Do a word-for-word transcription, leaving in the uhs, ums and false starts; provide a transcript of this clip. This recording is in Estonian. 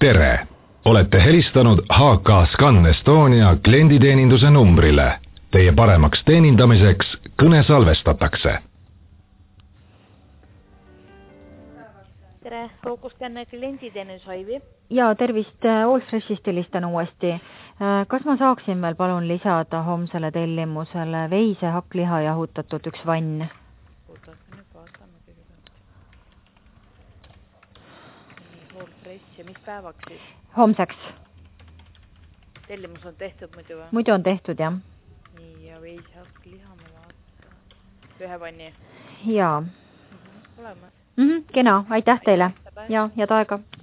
tere! Olete helistanud H K Scan Estonia klienditeeninduse numbrile. Teie paremaks teenindamiseks kõne salvestatakse. Tere, Rokuskanne klienditeenus Aivi. Ja tervist, Allfreshist helistan uuesti. Kas ma saaksin veel palun lisada homsele tellimusele veise hakkliha jahutatud üks vann? Allfresh ja mis päevaks siis? Homseks. Tellimus on tehtud muidu või? Muidu on tehtud, jah. Nii, ja veise hakkliha ma vaatan. Ühe vanni? Jaa. Mm-hmm. Oleme. Mm-hmm, kena, aitäh teile. Ja, ja taega.